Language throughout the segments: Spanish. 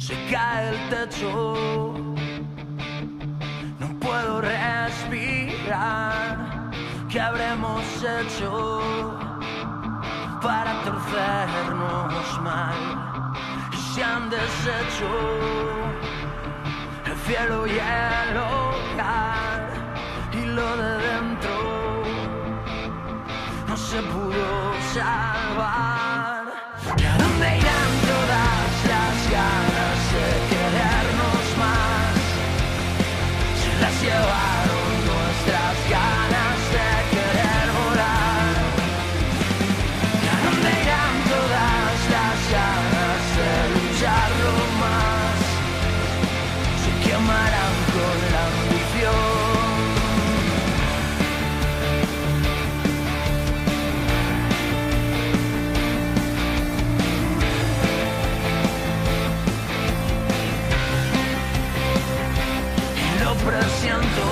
Se cae el techo, no puedo respirar. ¿Qué habremos hecho para torcernos mal? Y se han deshecho el cielo y el hogar, y lo de dentro no se pudo salvar. ¿Y a dónde irán todas las ganas de querernos más? Se las llevaron nuestras ganas de querer volar. ¿Y a dónde irán todas las ganas de lucharlo más? Se quemarán con la ambición. Presiento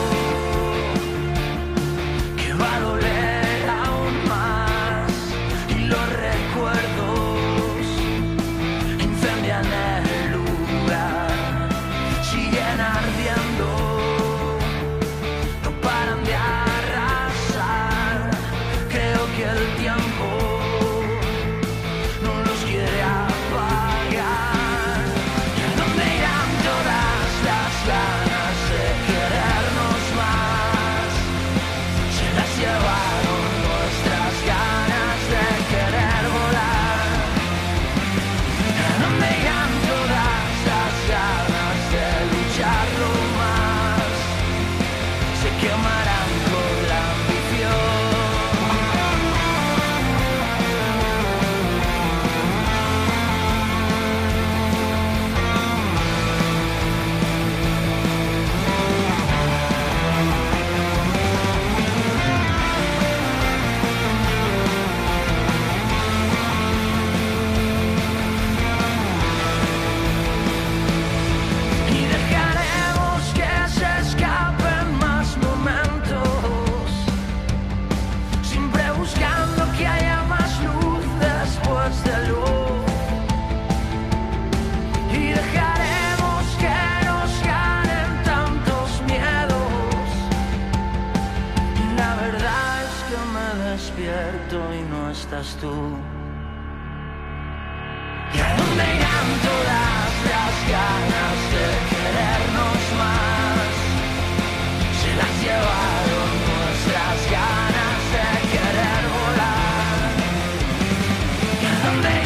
que va a doler aún más, y los recuerdos incendian el lugar, siguen ardiendo, no paran de arrasar. Creo que el tiempo no los quiere apagar. ¿Y a dónde irán todas las ganas de querernos más? Se las llevaron nuestras ganas de querer volar. ¿A dónde irán todas las ganas de lucharlo más? Se quemarán con la ambición. Y dejaremos que se escapen más momentos, siempre buscando que haya más luz después de luz. Y dejaremos que nos ganen tantos miedos. Y la verdad es que me despierto y no estás tú. ¿Y a dónde irán todas las ganas de querernos más? Se las llevaron nuestras ganas de querer volar. ¿Y a dónde